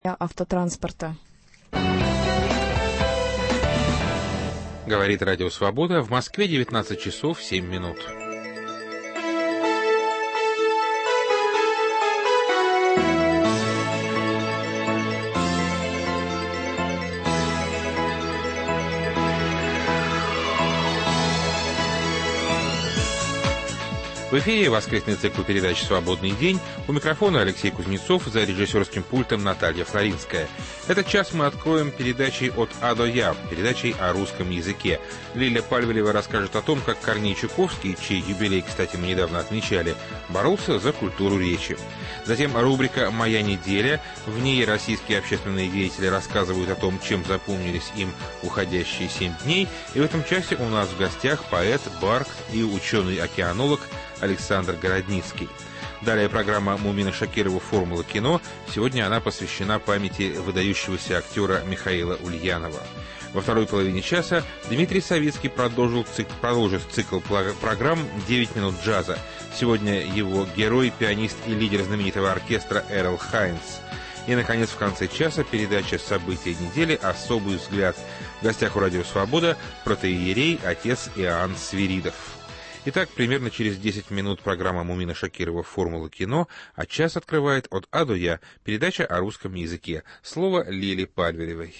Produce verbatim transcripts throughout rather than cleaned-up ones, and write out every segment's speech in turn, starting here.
автотранспорта. Говорит Радио Свобода. В Москве девятнадцать часов семь минут. В эфире воскресный цикл передач «Свободный день». У микрофона Алексей Кузнецов, за режиссерским пультом Наталья Флоринская. Этот час мы откроем передачей «От А до Я», передачей о русском языке. Лиля Пальвелева расскажет о том, как Корней Чуковский, чей юбилей, кстати, мы недавно отмечали, боролся за культуру речи. Затем рубрика «Моя неделя». В ней российские общественные деятели рассказывают о том, чем запомнились им уходящие семь дней. И в этом часе у нас в гостях поэт, бард и ученый-океанолог Александр Городницкий. Далее программа Мумина Шакирова «Формула кино». Сегодня она посвящена памяти выдающегося актера Михаила Ульянова. Во второй половине часа Дмитрий Савицкий продолжил цикл, продолжит цикл программ «девять минут джаза». Сегодня его герой, пианист и лидер знаменитого оркестра Эрл Хайнс. И, наконец, в конце часа передача «События недели. Особый взгляд». В гостях у Радио Свобода протоиерей отец Иоанн Свиридов. Итак, примерно через десять минут программа Мумина Шакирова «Формула кино», а час открывает «От А до Я» передача о русском языке. Слово Лиле Пальвелевой.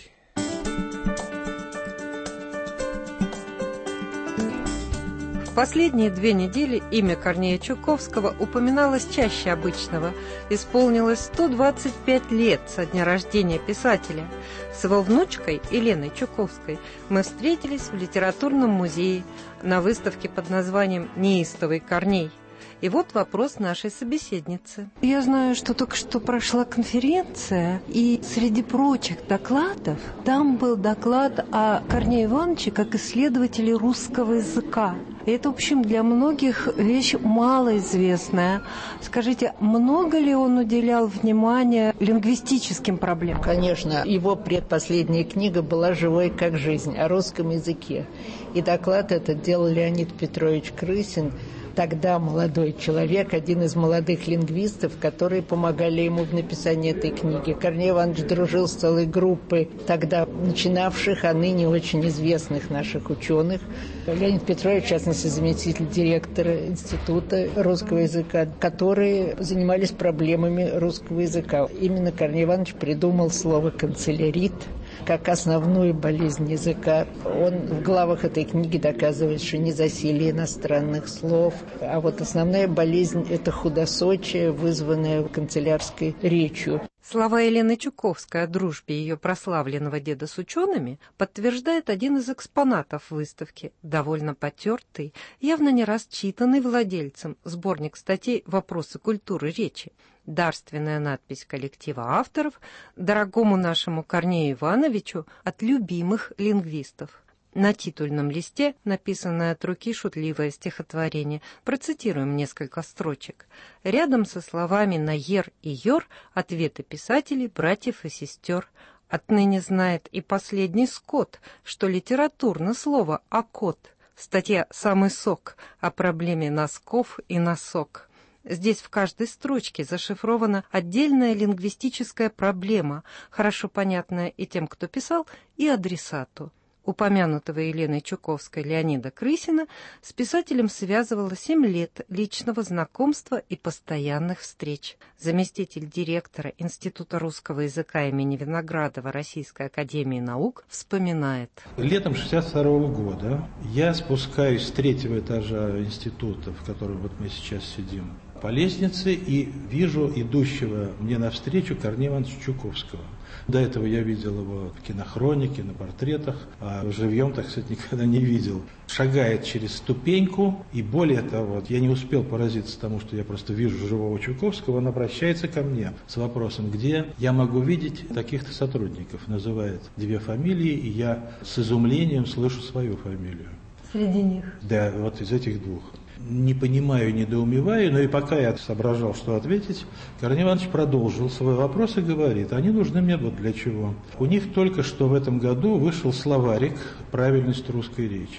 В последние две недели имя Корнея Чуковского упоминалось чаще обычного. Исполнилось сто двадцать пять лет со дня рождения писателя. С его внучкой Еленой Чуковской мы встретились в литературном музее на выставке под названием «Неистовый Корней». И вот вопрос нашей собеседницы. Я знаю, что только что прошла конференция, и среди прочих докладов там был доклад о Корнее Ивановиче как исследователе русского языка. И это, в общем, для многих вещь малоизвестная. Скажите, много ли он уделял внимания лингвистическим проблемам? Конечно, его предпоследняя книга была «Живой как жизнь» о русском языке. И доклад этот делал Леонид Петрович Крысин, тогда молодой человек, один из молодых лингвистов, которые помогали ему в написании этой книги. Корней Иванович дружил с целой группой тогда начинавших, а ныне очень известных наших ученых. Леонид Петрович, в частности, заместитель директора Института русского языка, которые занимались проблемами русского языка. Именно Корней Иванович придумал слово «канцелярит» как основную болезнь языка. Он в главах этой книги доказывает, что не засилие иностранных слов, а вот основная болезнь – это худосочие, вызванное канцелярской речью. Слова Елены Чуковской о дружбе ее прославленного деда с учеными подтверждает один из экспонатов выставки, довольно потертый, явно не раз читанный владельцем, сборник статей «Вопросы культуры речи». Дарственная надпись коллектива авторов «Дорогому нашему Корнею Ивановичу от любимых лингвистов». На титульном листе написанное от руки шутливое стихотворение. Процитируем несколько строчек. Рядом со словами «наер» и «йор» ответы писателей, братьев и сестер. Отныне знает и последний скот, что литературно слово «окот». Статья «Самый сок» о проблеме носков и носок. Здесь в каждой строчке зашифрована отдельная лингвистическая проблема, хорошо понятная и тем, кто писал, и адресату. Упомянутого Еленой Чуковской Леонида Крысина с писателем связывало семь лет личного знакомства и постоянных встреч. Заместитель директора Института русского языка имени Виноградова Российской академии наук вспоминает. Летом шестьдесят второго года я спускаюсь с третьего этажа института, в котором вот мы сейчас сидим, по лестнице и вижу идущего мне навстречу Корнея Ивановича Чуковского. До этого я видел его в кинохронике, на портретах, а живьем, так сказать, никогда не видел. Шагает через ступеньку, и более того, я не успел поразиться тому, что я просто вижу живого Чуковского, он обращается ко мне с вопросом, где я могу видеть таких-то сотрудников. Называет две фамилии, и я с изумлением слышу свою фамилию. Среди них? Да, вот из этих двух. Не понимаю, недоумеваю, но и пока я соображал, что ответить, Корней Иванович продолжил свой вопрос и говорит, они нужны мне вот для чего. У них только что в этом году вышел словарик «Правильность русской речи».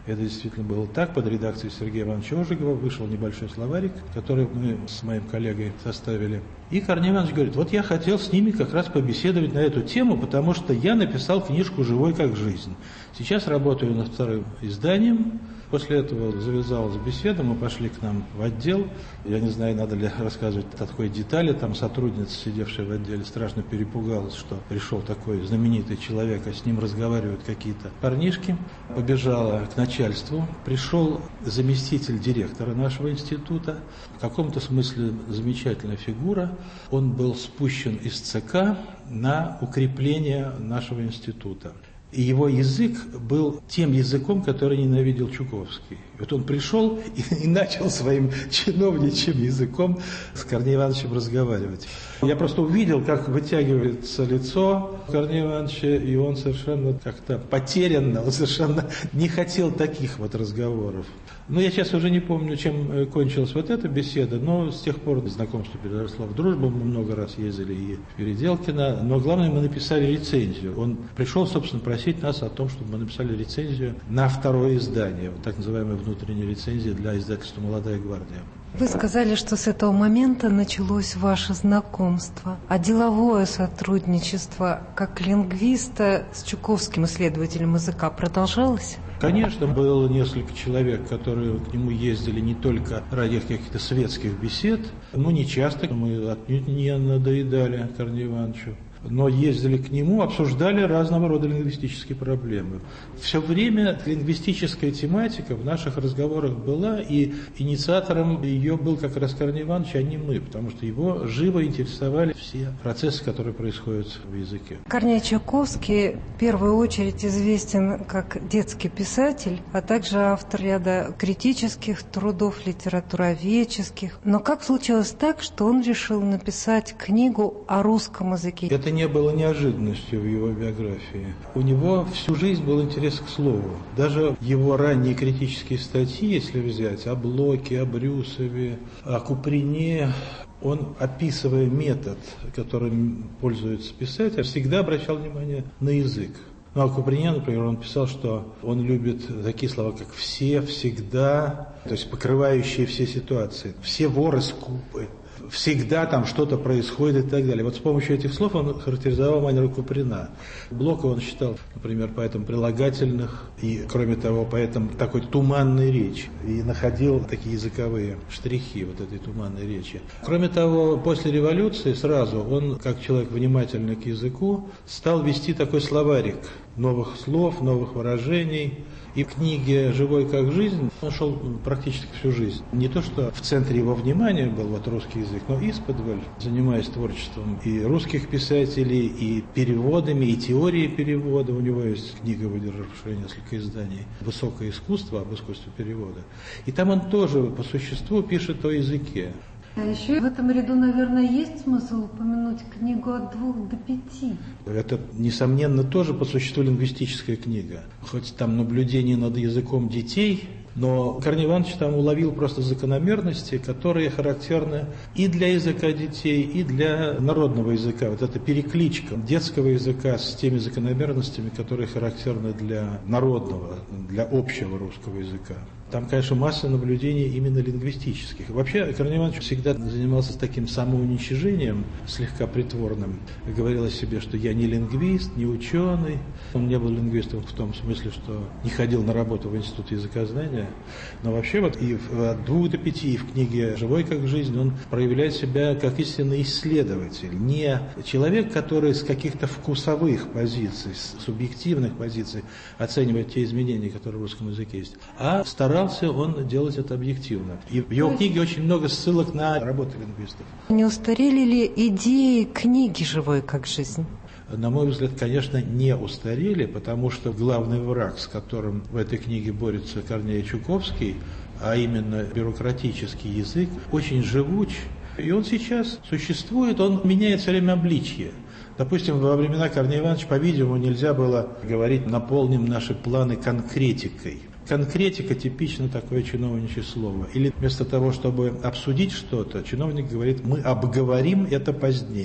Это действительно было так. Под редакцией Сергея Ивановича Ожегова вышел небольшой словарик, который мы с моим коллегой составили. И Корней Иванович говорит: вот я хотел с ними как раз побеседовать на эту тему, потому что я написал книжку «Живой как жизнь». Сейчас работаю над вторым изданием. После этого завязалась беседа, мы пошли к нам в отдел. Я не знаю, надо ли рассказывать о такой детали. Там сотрудница, сидевшая в отделе, страшно перепугалась, что пришел такой знаменитый человек, а с ним разговаривают какие-то парнишки. Побежала к начальству. Пришел заместитель директора нашего института. В каком-то смысле замечательная фигура. Он был спущен из ЦК на укрепление нашего института. И его язык был тем языком, который ненавидел Чуковский. Вот он пришел и, и начал своим чиновничьим языком с Корнеем Ивановичем разговаривать. Я просто увидел, как вытягивается лицо Корнея Ивановича, и он совершенно как-то потерянно, он совершенно не хотел таких вот разговоров. Но я сейчас уже не помню, чем кончилась вот эта беседа, но с тех пор знакомство переросло в дружбу, мы много раз ездили и в Переделкино, но главное, мы написали рецензию. Он пришел, собственно, просить нас о том, чтобы мы написали рецензию на второе издание, так называемая внутренняя рецензия для издательства «Молодая гвардия». Вы сказали, что с этого момента началось ваше знакомство, а деловое сотрудничество как лингвиста с чуковским исследователем языка продолжалось? Конечно, было несколько человек, которые к нему ездили не только ради каких-то светских бесед, но не часто, мы отнюдь не надоедали Корнею Ивановичу. Но ездили к нему, обсуждали разного рода лингвистические проблемы. Все время лингвистическая тематика в наших разговорах была, и инициатором ее был как раз Корней Иванович, а не мы, потому что его живо интересовали все процессы, которые происходят в языке. Корней Чуковский в первую очередь известен как детский писатель, а также автор ряда критических трудов, литературоведческих. Но как случилось так, что он решил написать книгу о русском языке? Это не было неожиданностью в его биографии. У него всю жизнь был интерес к слову. Даже его ранние критические статьи, если взять, о Блоке, о Брюсове, о Куприне, он, описывая метод, которым пользуется писатель, всегда обращал внимание на язык. Ну, о Куприне, например, он писал, что он любит такие слова, как «все», «всегда», то есть покрывающие все ситуации. «Все воры скупы». Всегда там что-то происходит и так далее. Вот с помощью этих слов он характеризовал манеру Куприна. Блока он считал, например, поэтом прилагательных и, кроме того, поэтом такой туманной речи. И находил такие языковые штрихи вот этой туманной речи. Кроме того, после революции сразу он, как человек внимательный к языку, стал вести такой словарик новых слов, новых выражений. И в книге «Живой как жизнь» он шел практически всю жизнь. Не то, что в центре его внимания был вот русский язык, но исподволь, занимаясь творчеством и русских писателей, и переводами, и теорией перевода. У него есть книга, выдержавшая несколько изданий, «Высокое искусство», об искусстве перевода. И там он тоже по существу пишет о языке. А еще в этом ряду, наверное, есть смысл упомянуть книгу «От двух до пяти». Это, несомненно, тоже по существу лингвистическая книга. Хоть там наблюдение над языком детей, но Корней Иванович там уловил просто закономерности, которые характерны и для языка детей, и для народного языка. Вот эта перекличка детского языка с теми закономерностями, которые характерны для народного, для общего русского языка. Там, конечно, масса наблюдений именно лингвистических. Вообще, Корней Иванович всегда занимался таким самоуничижением, слегка притворным. Говорил о себе, что я не лингвист, не ученый. Он не был лингвистом в том смысле, что не ходил на работу в Институт языкознания. Но вообще вот и в «От двух до пяти», и в книге «Живой как жизнь» он проявляет себя как истинный исследователь. Не человек, который с каких-то вкусовых позиций, с субъективных позиций оценивает те изменения, которые в русском языке есть, а старался он делать это объективно. И в его книге очень много ссылок на работы лингвистов. Не устарели ли идеи книги «Живой как жизнь»? На мой взгляд, конечно, не устарели, потому что главный враг, с которым в этой книге борется Корней Чуковский, а именно бюрократический язык, очень живуч. И он сейчас существует, он меняет все время обличье. Допустим, во времена Корнея Ивановича, по-видимому, нельзя было говорить «наполним наши планы конкретикой». Конкретика – типично такое чиновничье слово. Или вместо того, чтобы обсудить что-то, чиновник говорит, мы обговорим это позднее.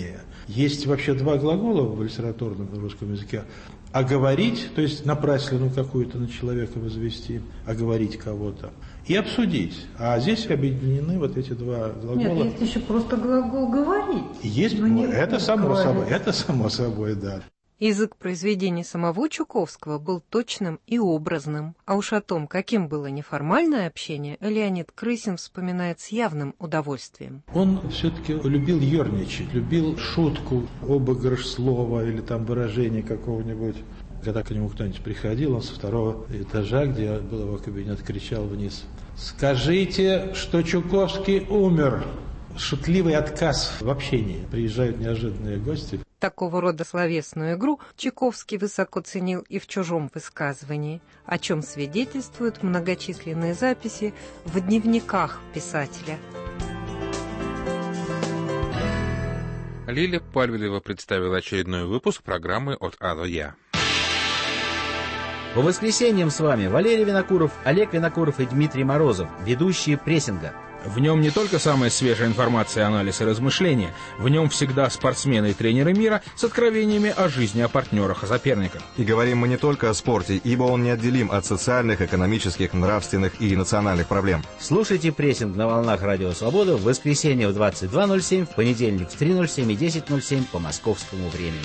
Есть вообще два глагола в литературном русском языке. Оговорить, то есть напраслину какую-то на человека возвести, оговорить кого-то, и обсудить. А здесь объединены вот эти два глагола. Нет, есть еще просто глагол «говорить». Есть, Но нет, это само говорить. собой, это само собой, да. Язык произведений самого Чуковского был точным и образным, а уж о том, каким было неформальное общение, Леонид Крысин вспоминает с явным удовольствием. Он все-таки любил ерничать, любил шутку, обыгрыш слова или там выражение какого-нибудь. Когда к нему кто-нибудь приходил, он со второго этажа, где был его кабинет, кричал вниз: «Скажите, что Чуковский умер!» Шутливый отказ в общении. Приезжают неожиданные гости. Такого рода словесную игру Чуковский высоко ценил и в чужом высказывании, о чем свидетельствуют многочисленные записи в дневниках писателя. Лиля Пальвелева представила очередной выпуск программы «От А до Я». По воскресеньям с вами Валерий Винокуров, Олег Винокуров и Дмитрий Морозов, ведущие прессинга. В нем не только самая свежая информация, анализ и размышления, в нем всегда спортсмены и тренеры мира с откровениями о жизни, о партнерах, о соперниках. И говорим мы не только о спорте, ибо он неотделим от социальных, экономических, нравственных и национальных проблем. Слушайте прессинг на волнах Радио Свобода в воскресенье в двадцать два ноль семь, в понедельник в три ноль семь и десять ноль семь по московскому времени.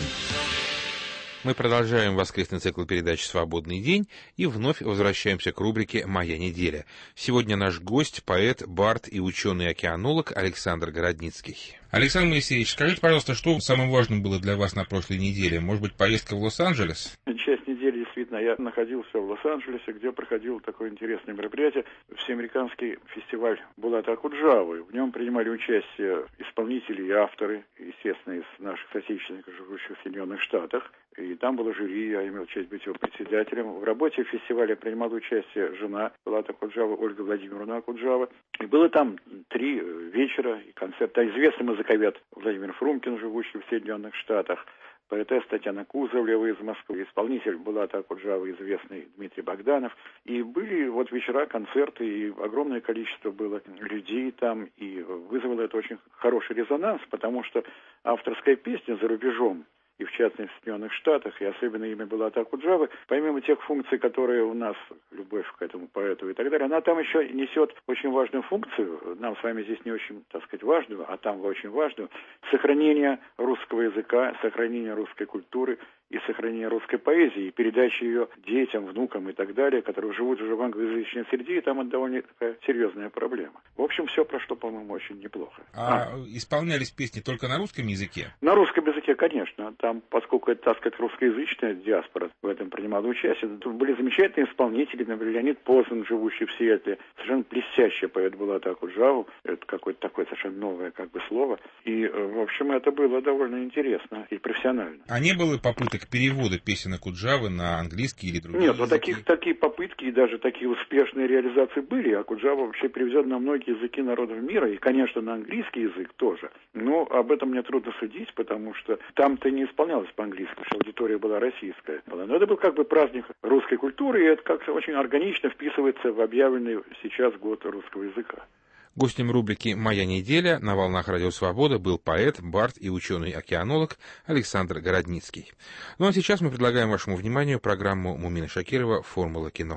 Мы продолжаем воскресный цикл передач «Свободный день» и вновь возвращаемся к рубрике «Моя неделя». Сегодня наш гость, поэт, бард и ученый-океанолог Александр Городницкий. Александр Моисеевич, скажите, пожалуйста, что самым важным было для вас на прошлой неделе? Может быть, поездка в Лос-Анджелес? Часть недели, действительно, я находился в Лос-Анджелесе, где проходило такое интересное мероприятие. Всеамериканский фестиваль Булата Акуджавы. В нем принимали участие исполнители и авторы, естественно, из наших соотечественников, живущих в Соединенных Штатах. И там было жюри, я имел честь быть его председателем. В работе фестиваля принимала участие жена Булата Акуджавы, Ольга Владимировна Акуджава. И было там три вечера и концерт. А известный музыковед Владимир Фрумкин, живущий в Соединенных Штатах, поэтесса Татьяна Кузовлева из Москвы, исполнитель Булата Акуджавы, известный Дмитрий Богданов. И были вот вечера, концерты, и огромное количество было людей там, и вызвало это очень хороший резонанс, потому что авторская песня за рубежом, и в частности в Соединенных Штатах, и особенно имя Булата Акуджавы, помимо тех функций, которые у нас, любовь к этому поэту и так далее, она там еще несет очень важную функцию, нам с вами здесь не очень, так сказать, важную, а там очень важную, сохранение русского языка, сохранение русской культуры и сохранение русской поэзии, и передача ее детям, внукам и так далее, которые живут уже в англоязычной среде, и там это довольно такая серьезная проблема. В общем, все прошло, по-моему, очень неплохо. А, а исполнялись песни только на русском языке? На русском языке, конечно. Там, поскольку это, так сказать, русскоязычная диаспора в этом принимала участие, тут были замечательные исполнители, например, Леонид Познан, живущий в Сиэтле, совершенно блестящий поэт Булата Акуджаву, это какое-то такое совершенно новое как бы слово, и, в общем, это было довольно интересно и профессионально. А не было попыток перевода песен Акуджавы на английский или другие Нет, языки? вот таких, такие попытки и даже такие успешные реализации были. Акуджава вообще переведен на многие языки народов мира, и, конечно, на английский язык тоже. Но об этом мне трудно судить, потому что там-то не исполнялось по-английски, потому что аудитория была российская. Но это был как бы праздник русской культуры, и это как-то очень органично вписывается в объявленный сейчас год русского языка. Гостем рубрики «Моя неделя» на волнах Радио Свобода был поэт, бард и ученый-океанолог Александр Городницкий. Ну а сейчас мы предлагаем вашему вниманию программу Мумина Шакирова «Формула кино».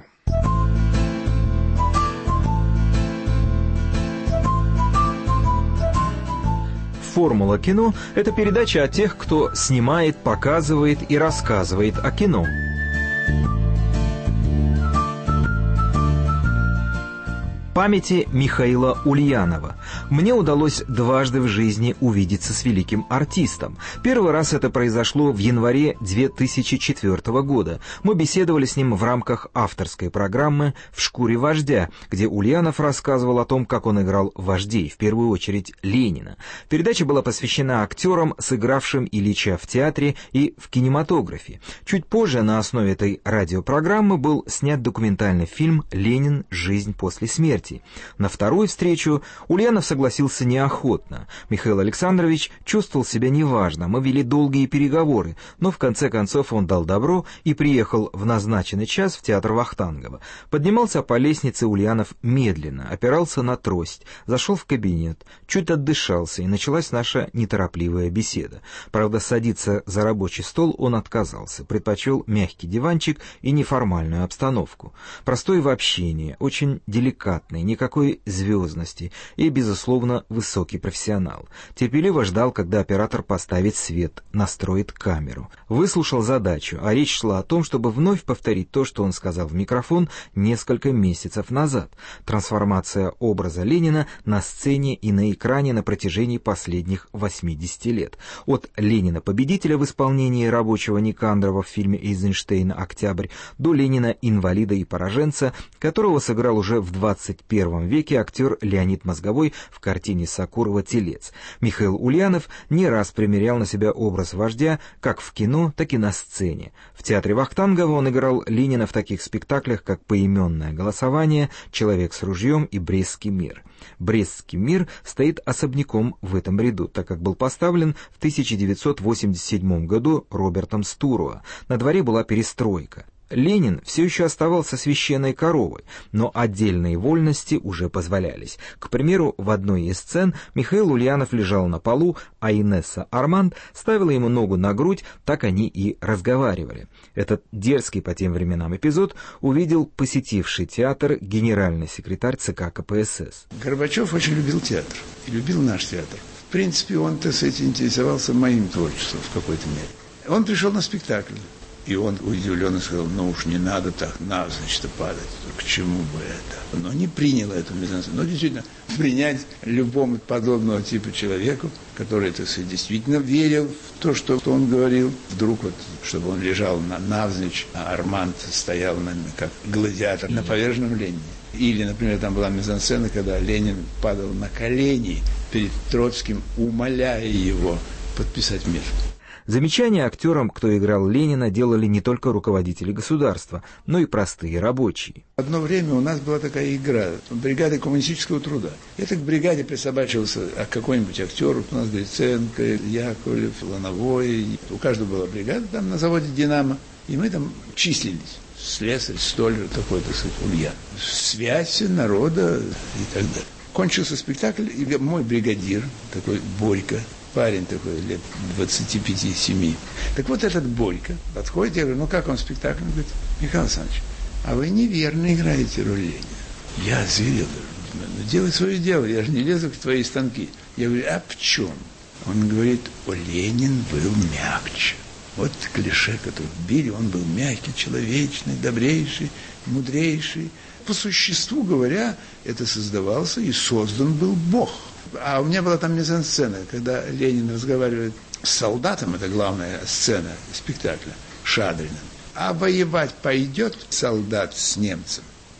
«Формула кино» — это передача о тех, кто снимает, показывает и рассказывает о кино. Памяти Михаила Ульянова. Мне удалось дважды в жизни увидеться с великим артистом. Первый раз это произошло в январе две тысячи четвёртого года. Мы беседовали с ним в рамках авторской программы «В шкуре вождя», где Ульянов рассказывал о том, как он играл вождей, в первую очередь Ленина. Передача была посвящена актерам, сыгравшим Ильича в театре и в кинематографе. Чуть позже на основе этой радиопрограммы был снят документальный фильм «Ленин. Жизнь после смерти», партии. На вторую встречу Ульянов согласился неохотно. Михаил Александрович чувствовал себя неважно, мы вели долгие переговоры, но в конце концов он дал добро и приехал в назначенный час в театр Вахтангова. Поднимался по лестнице Ульянов медленно, опирался на трость, зашел в кабинет, чуть отдышался, и началась наша неторопливая беседа. Правда, садиться за рабочий стол он отказался, предпочел мягкий диванчик и неформальную обстановку. Простой в общении, очень деликатный, никакой звездности и, безусловно, высокий профессионал. Терпеливо ждал, когда оператор поставит свет, настроит камеру. Выслушал задачу, а речь шла о том, чтобы вновь повторить то, что он сказал в микрофон несколько месяцев назад. Трансформация образа Ленина на сцене и на экране на протяжении последних восьмидесяти лет. От Ленина-победителя в исполнении рабочего Никандрова в фильме Эйзенштейн «Октябрь» до Ленина-инвалида и пораженца, которого сыграл уже в двадцать первом веке актер Леонид Мозговой в картине Сокурова «Телец». Михаил Ульянов не раз примерял на себя образ вождя как в кино, так и на сцене. В театре Вахтангова он играл Ленина в таких спектаклях, как «Поименное голосование», «Человек с ружьем» и «Брестский мир». «Брестский мир» стоит особняком в этом ряду, так как был поставлен в тысяча девятьсот восемьдесят седьмом году Робертом Стуруа. На дворе была перестройка. Ленин все еще оставался священной коровой, но отдельные вольности уже позволялись. К примеру, в одной из сцен Михаил Ульянов лежал на полу, а Инесса Арманд ставила ему ногу на грудь, так они и разговаривали. Этот дерзкий по тем временам эпизод увидел посетивший театр генеральный секретарь ЦК КПСС. Горбачев очень любил театр, и любил наш театр. В принципе, он, так сказать, интересовался моим творчеством в какой-то мере. Он пришел на спектакль. И он удивленно сказал: ну уж не надо так навзничь-то падать, к чему бы это. Но не принял эту мизансцену. Но действительно, принять любому подобного типа человеку, который, так сказать, действительно верил в то, что он говорил, вдруг вот, чтобы он лежал на, навзничь, а Арманд стоял на, как гладиатор на поверженном Ленине. Или, например, там была мизансцена, когда Ленин падал на колени перед Троцким, умоляя его подписать мир. Замечания актерам, кто играл Ленина, делали не только руководители государства, но и простые рабочие. Одно время у нас была такая игра бригады коммунистического труда. Это к бригаде присобачивался какой-нибудь актер. У нас Гриценко, Яковлев, Лановой. У каждого была бригада там на заводе «Динамо». И мы там числились. Слесарь, столяр, такой, так сказать, Ульян. Связь народа и так далее. Кончился спектакль, и мой бригадир, такой Борька, парень такой, лет двадцати пяти семи. Так вот этот Борька подходит, я говорю: ну как он спектакль? Он говорит: Михаил Александрович, а вы неверно играете роль Ленина. Я озверел, ну делай свое дело, я же не лезу к твоей станки. Я говорю: а в чем? Он говорит: о, Ленин был мягче. Вот клише, которое били, он был мягкий, человечный, добрейший, мудрейший. По существу говоря, это создавался и создан был Бог. А у меня была там мизансцена, когда Ленин разговаривает с солдатом, это главная сцена спектакля, Шадриным. А воевать пойдет солдат с немцем,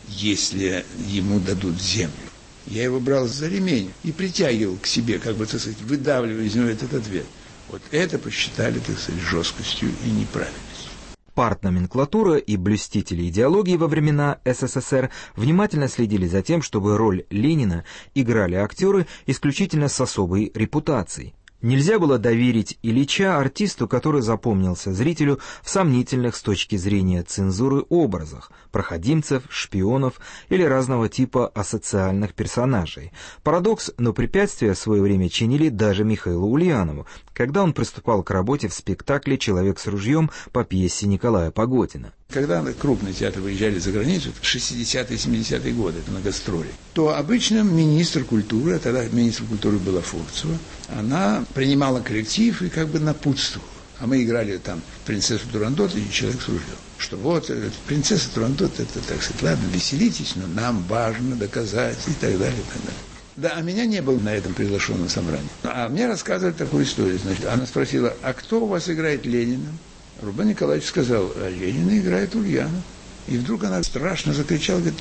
если ему дадут землю. Я его брал за ремень и притягивал к себе, как бы, так сказать, выдавливая из него этот ответ. Вот это посчитали, так сказать, жесткостью и неправильностью. Партноменклатура и блюстители идеологии во времена СССР внимательно следили за тем, чтобы роль Ленина играли актеры исключительно с особой репутацией. Нельзя было доверить Ильича артисту, который запомнился зрителю в сомнительных с точки зрения цензуры образах проходимцев, шпионов или разного типа асоциальных персонажей. Парадокс, но препятствия в свое время чинили даже Михаилу Ульянову, когда он приступал к работе в спектакле «Человек с ружьем» по пьесе Николая Погодина. Когда крупные театры выезжали за границу, в шестидесятые, семидесятые годы, это на гастроли, то обычно министр культуры, а тогда министр культуры была Фурцева, она принимала коллектив и как бы напутствовала. А мы играли там «Принцессу Турандот» и «Человек с ружьем». Что вот, «Принцесса Турандот» это, так сказать, ладно, веселитесь, но нам важно доказать и так далее, и так далее. Да, а меня не было на этом приглашенном собрании. А мне рассказывали такую историю. Значит, она спросила: а кто у вас играет Ленина? Рубен Николаевич сказал: а Ленина играет Ульянов. И вдруг она страшно закричала, говорит: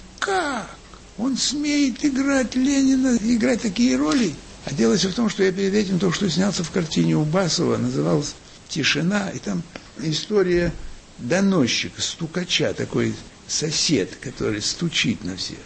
как? Он смеет играть Ленина, играть такие роли? А дело все в том, что я перед этим только что снялся в картине у Басова, называлась «Тишина», и там история доносчика, стукача, такой сосед, который стучит на всех.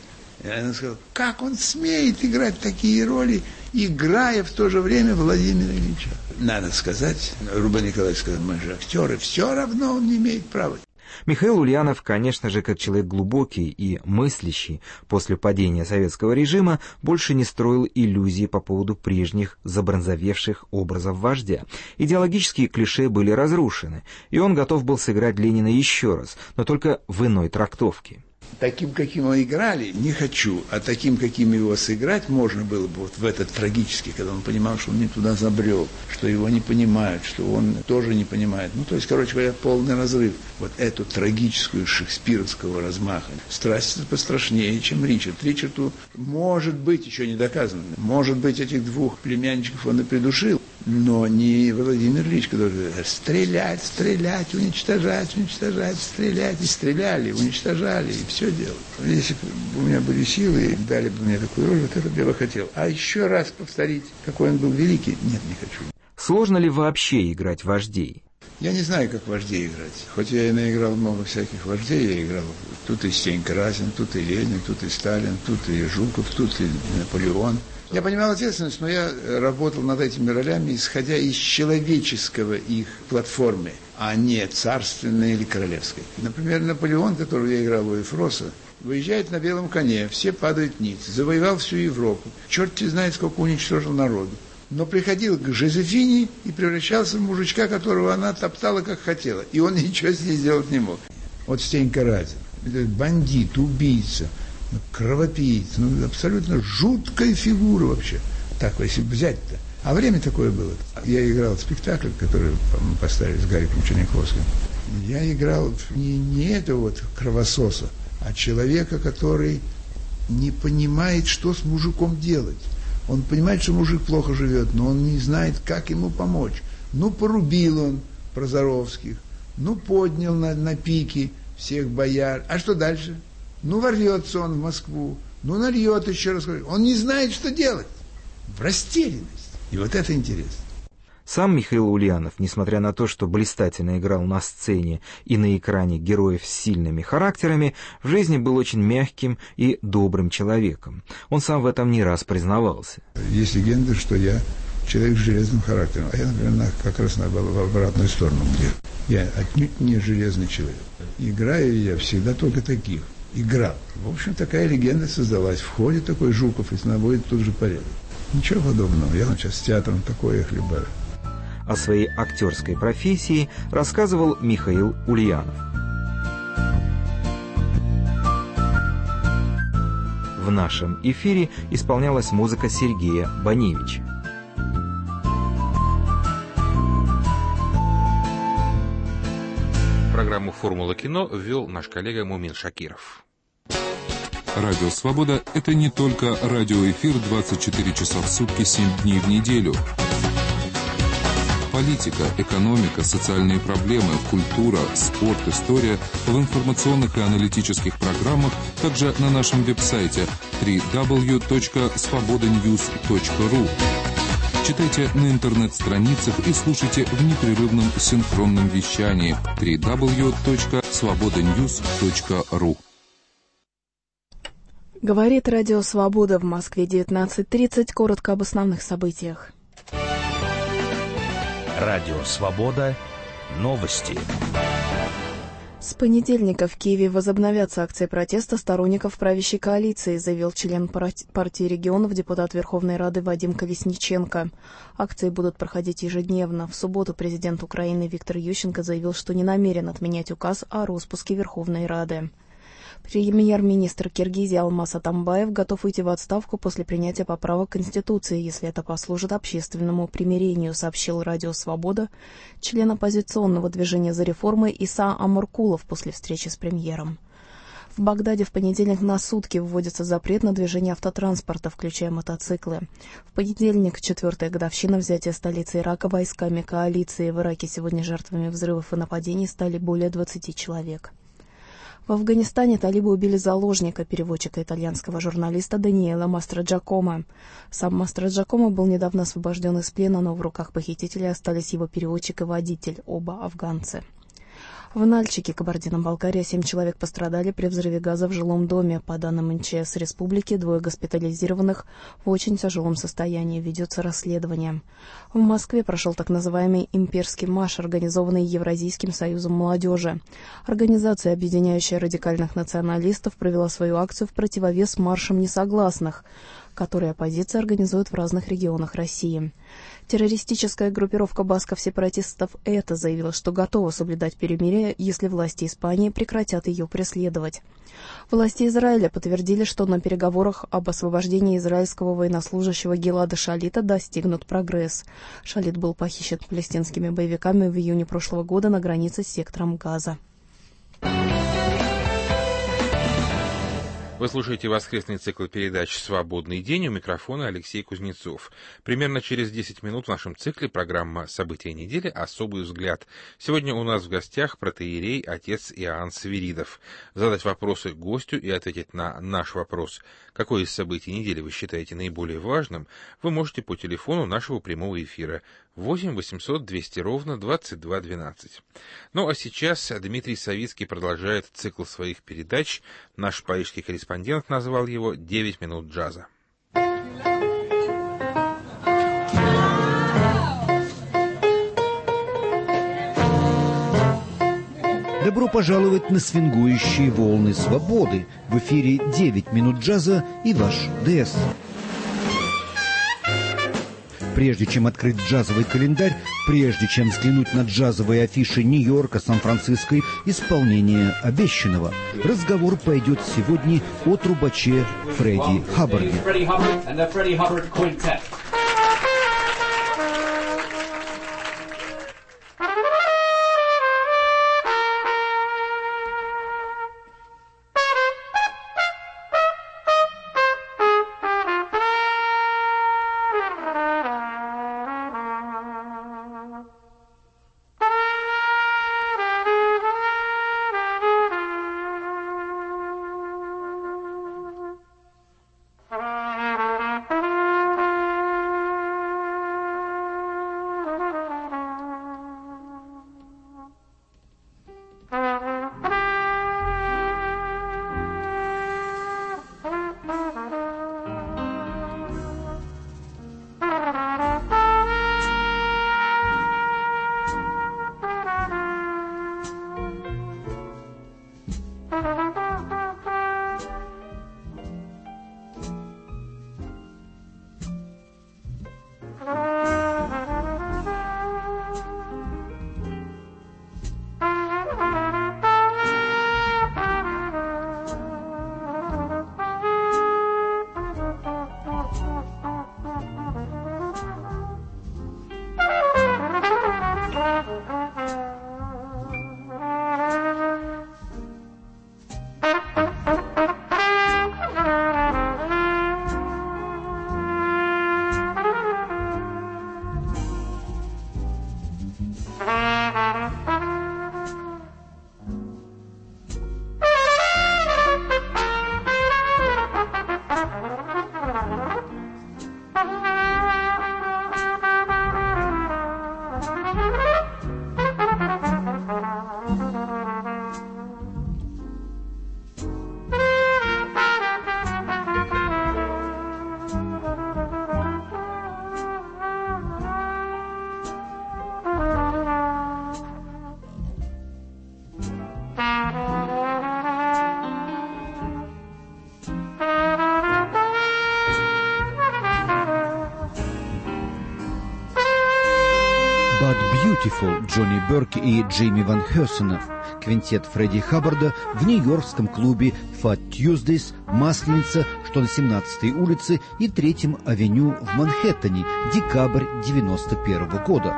И она сказала, как он смеет играть такие роли, играя в то же время Владимира Ильича. Надо сказать, Рубен Николаевич сказал, мы же актеры, все равно он не имеет права. Михаил Ульянов, конечно же, как человек глубокий и мыслящий, после падения советского режима больше не строил иллюзий по поводу прежних забронзовевших образов вождя. Идеологические клише были разрушены, и он готов был сыграть Ленина еще раз, но только в иной трактовке. Таким, каким его играли, не хочу, а таким, каким его сыграть можно было бы вот в этот трагический, когда он понимал, что он не туда забрел, что его не понимают, что он тоже не понимает. Ну, то есть, короче говоря, полный разрыв. Вот эту трагическую шекспировского размаха. Страсть пострашнее, чем Ричард. Ричарду, может быть, еще не доказано, может быть, этих двух племянничков он и придушил, но не Владимир Ильич, который говорит, стрелять, стрелять, уничтожать, уничтожать, стрелять. И стреляли, уничтожали, и все делали. Если бы у меня были силы и дали бы мне такую роль, вот это бы я бы хотел. А еще раз повторить, какой он был великий, нет, не хочу. Сложно ли вообще играть вождей? Я не знаю, как вождей играть. Хоть я и наиграл много всяких вождей, я играл. Тут и Стенька Разин, тут и Ленин, тут и Сталин, тут и Жуков, тут и Наполеон. Я понимал ответственность, но я работал над этими ролями, исходя из человеческого их платформы, а не царственной или королевской. Например, Наполеон, которого я играл у Эфроса, выезжает на белом коне, все падают ниц, завоевал всю Европу. Черт не знает, сколько уничтожил народу. Но приходил к Жозефине и превращался в мужичка, которого она топтала, как хотела. И он ничего с ней сделать не мог. Вот Стенька Разин, бандит, убийца, кровопийца, ну, абсолютно жуткая фигура вообще. Так, если взять-то. А время такое было. Я играл в спектакль, который мы поставили с Гариком Черняковским. Я играл не, не этого вот кровососа, а человека, который не понимает, что с мужиком делать. Он понимает, что мужик плохо живет, но он не знает, как ему помочь. Ну, порубил он Прозоровских, ну, поднял на, на пике всех бояр. А что дальше? Ну, ворвется он в Москву, ну, нальет еще раз. Он не знает, что делать. В растерянность. И вот это интересно. Сам Михаил Ульянов, несмотря на то, что блистательно играл на сцене и на экране героев с сильными характерами, в жизни был очень мягким и добрым человеком. Он сам в этом не раз признавался. Есть легенда, что я человек с железным характером, а я, например, как раз на, в обратную сторону. Где я отнюдь не железный человек. Играю я всегда только таких. Играл. В общем, такая легенда создалась. Входит такой Жуков и наводит тут же порядок. Ничего подобного. Я сейчас с театром такое хлебаю. О своей актерской профессии рассказывал Михаил Ульянов. В нашем эфире исполнялась музыка Сергея Баневича. Программу «Формула кино» ввел наш коллега Мумин Шакиров. Радио «Свобода» — это не только радиоэфир двадцать четыре часа в сутки, семь дней в неделю. Политика, экономика, социальные проблемы, культура, спорт, история в информационных и аналитических программах, также на нашем веб-сайте дабл-ю дабл-ю дабл-ю точка свобода ньюс точка ру. Читайте на интернет-страницах и слушайте в непрерывном синхронном вещании дабл-ю дабл-ю дабл-ю точка свобода ньюс точка ру. Говорит Радио Свобода, в Москве девятнадцать тридцать. Коротко об основных событиях. Радио Свобода. Новости. С понедельника в Киеве возобновятся акции протеста сторонников правящей коалиции, заявил член партии регионов, депутат Верховной Рады Вадим Колесниченко. Акции будут проходить ежедневно. В субботу президент Украины Виктор Ющенко заявил, что не намерен отменять указ о распуске Верховной Рады. Премьер-министр Киргизии Алмаз Атамбаев готов уйти в отставку после принятия поправок к Конституции, если это послужит общественному примирению, сообщил Радио Свобода член оппозиционного движения «За реформы» Иса Амуркулов после встречи с премьером. В Багдаде в понедельник на сутки вводится запрет на движение автотранспорта, включая мотоциклы. В понедельник, четвертая годовщина взятия столицы Ирака войсками коалиции. В Ираке сегодня жертвами взрывов и нападений стали более двадцати человек. В Афганистане талибы убили заложника, переводчика итальянского журналиста Даниэла Мастроджакомо. Сам Мастроджакомо был недавно освобожден из плена, но в руках похитителей остались его переводчик и водитель, оба афганцы. В Нальчике, Кабардино-Балкария, семь человек пострадали при взрыве газа в жилом доме. По данным эн че эс республики, двое госпитализированных в очень тяжелом состоянии. Ведется расследование. В Москве прошел так называемый «Имперский марш», организованный Евразийским союзом молодежи. Организация, объединяющая радикальных националистов, провела свою акцию в противовес маршам несогласных, которые оппозиция организует в разных регионах России. Террористическая группировка басков-сепаратистов «ЭТА» заявила, что готова соблюдать перемирие, если власти Испании прекратят ее преследовать. Власти Израиля подтвердили, что на переговорах об освобождении израильского военнослужащего Гилада Шалита достигнут прогресс. Шалит был похищен палестинскими боевиками в июне прошлого года на границе с сектором Газа. Вы слушаете воскресный цикл передач «Свободный день», у микрофона Алексей Кузнецов. Примерно через десять минут в нашем цикле программа «События недели. Особый взгляд». Сегодня у нас в гостях протоиерей отец Иоанн Свиридов. Задать вопросы гостю и ответить на наш вопрос, какое из событий недели вы считаете наиболее важным, вы можете по телефону нашего прямого эфира восемь восемьсот двести ровно двадцать два двенадцать. Ну а сейчас Дмитрий Савицкий продолжает цикл своих передач. Наш парижский корреспондент назвал его «девять минут джаза». Добро пожаловать на свингующие волны свободы. В эфире девять минут джаза и ваш ДС. Прежде чем открыть джазовый календарь, прежде чем взглянуть на джазовые афиши Нью-Йорка, Сан-Франциско, исполнение обещанного, разговор пойдет сегодня о трубаче Фредди Хаббарде. Джонни Берк и Джейми Ван Хёсена. Квинтет Фредди Хаббарда в нью-йоркском клубе Fat Tuesdays «Масленица», что на семнадцатой улице и третьем авеню в Манхэттене, декабрь девяносто первого года.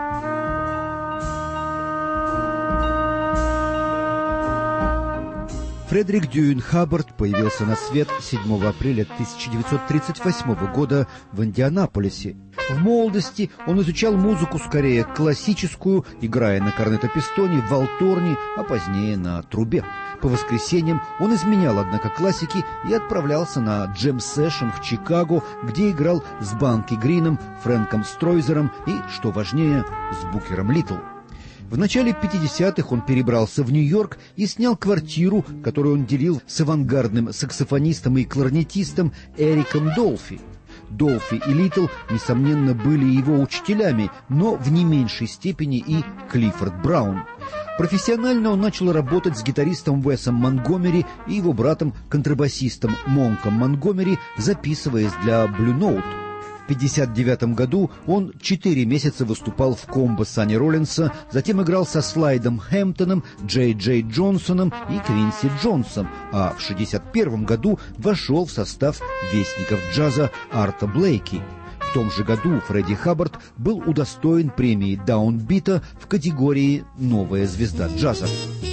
Фредерик Дьюин Хаббард появился на свет седьмого апреля тысяча девятьсот тридцать восьмого года в Индианаполисе. В молодости он изучал музыку скорее классическую, играя на корнетопистоне, валторне, а позднее на трубе. По воскресеньям он изменял, однако, классики и отправлялся на джем-сэшн в Чикаго, где играл с Банки Грином, Фрэнком Стройзером и, что важнее, с Букером Литл. В начале пятидесятых он перебрался в Нью-Йорк и снял квартиру, которую он делил с авангардным саксофонистом и кларнетистом Эриком Долфи. Долфи и Литл, несомненно, были его учителями, но в не меньшей степени и Клиффорд Браун. Профессионально он начал работать с гитаристом Уэсом Монгомери и его братом-контрабасистом Монком Монгомери, записываясь для Blue Note. В пятьдесят девятом году он четыре месяца выступал в комбо Санни Роллинса, затем играл со Слайдом Хэмптоном, Джей Джей Джонсоном и Квинси Джонсом, а в шестьдесят первом году вошел в состав вестников джаза Арта Блейки. В том же году Фредди Хаббард был удостоен премии Даунбита в категории «Новая звезда джаза».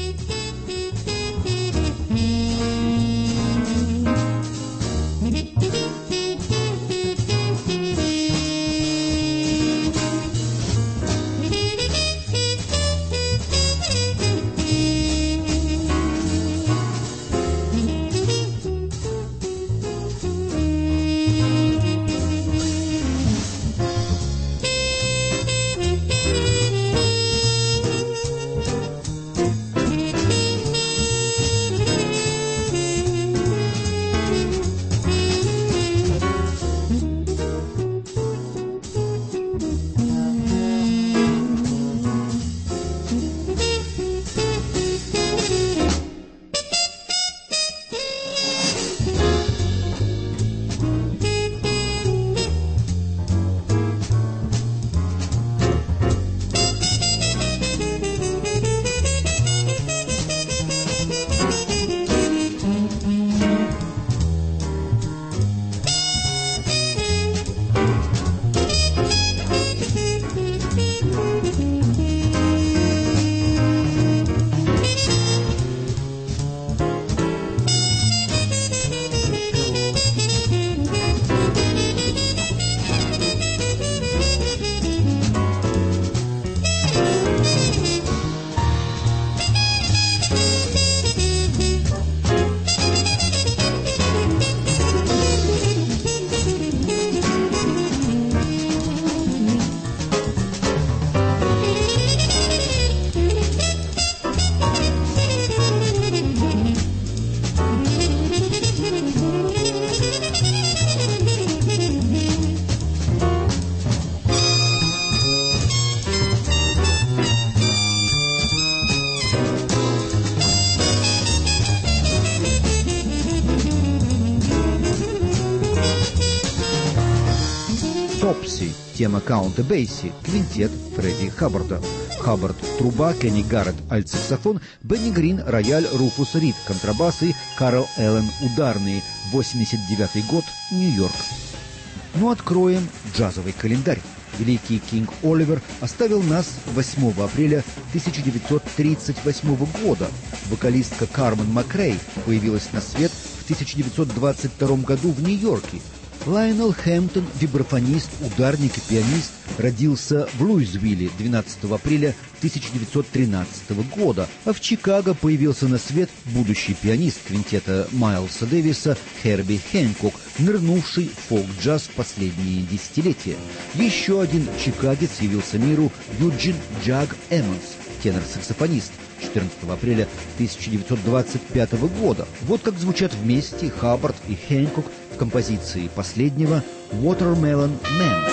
Тема Каунта Бейси, квинтет Фредди Хаббарда. Хаббард – труба, Кенни Гарретт – альт-саксофон, Бенни Грин – рояль, Руфус Рид – контрабас и Карл Эллен – ударные. восемьдесят девятый год, Нью-Йорк. Ну, откроем джазовый календарь. Великий Кинг Оливер оставил нас восьмого апреля тысяча девятьсот тридцать восьмого года. Вокалистка Кармен Макрей появилась на свет в тысяча девятьсот двадцать втором году в Нью-Йорке. Лайонел Хэмптон, вибрафонист, ударник и пианист, родился в Луизвилле двенадцатого апреля тысяча девятьсот тринадцатого года, а в Чикаго появился на свет будущий пианист квинтета Майлса Дэвиса Херби Хэнкок, нырнувший в фолк-джаз в последние десятилетия. Еще один чикагец явился миру Юджин Джаг Эммонс, тенор-саксофонист, четырнадцатого апреля тысяча девятьсот двадцать пятого года. Вот как звучат вместе Хаббард и Хэнкок в композиции последнего «Watermelon Man».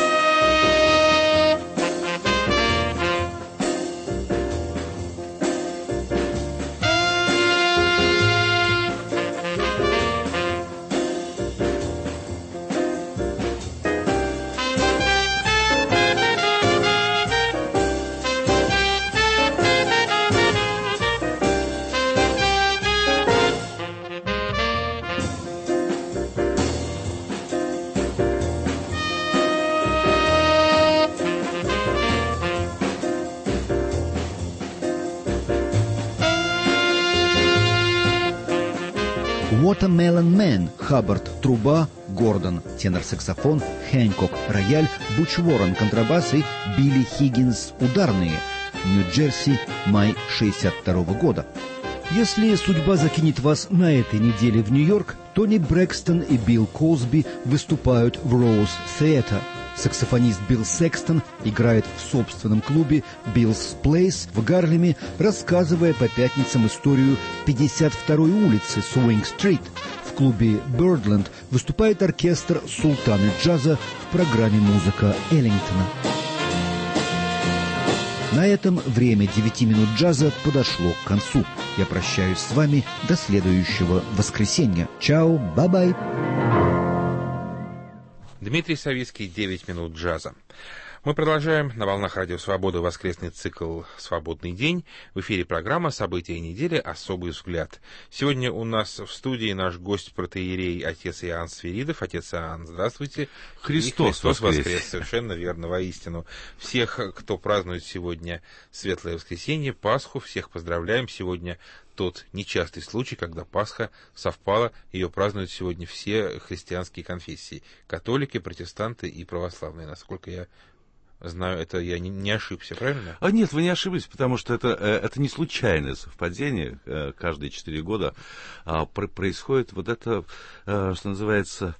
Watermelon Man, Хаббард – труба, Гордон – тенор-саксофон, Хэнкок – рояль, Буч Уоррен – контрабас и Билли Хиггинс – ударные. Нью-Джерси, май шестьдесят второго года. Если судьба закинет вас на этой неделе в Нью-Йорк, Тони Брэкстон и Билл Косби выступают в Роуз Theatre. Саксофонист Билл Секстон играет в собственном клубе «Билл's Place» в Гарлеме, рассказывая по пятницам историю пятьдесят второй улицы Суинг-стрит. В клубе «Бёрдленд» выступает оркестр «Султаны джаза» в программе «Музыка Эллингтона». На этом время девяти минут джаза подошло к концу. Я прощаюсь с вами до следующего воскресенья. Чао, бай-бай. Дмитрий Савицкий, девять минут джаза. Мы продолжаем на волнах Радио Свобода воскресный цикл «Свободный день». В эфире программа «События недели. Особый взгляд». Сегодня у нас в студии наш гость протоиерей отец Иоанн Свиридов. Отец Иоанн, здравствуйте. Христос, Христос воскрес. воскрес. Совершенно верно, воистину. Всех, кто празднует сегодня Светлое воскресенье, Пасху, всех поздравляем. Сегодня тот нечастый случай, когда Пасха совпала, ее празднуют сегодня все христианские конфессии. Католики, протестанты и православные, насколько я знаю, это я не, не ошибся, правильно? А нет, вы не ошиблись, потому что это, это не случайное совпадение. Каждые четыре года происходит вот это, что называется,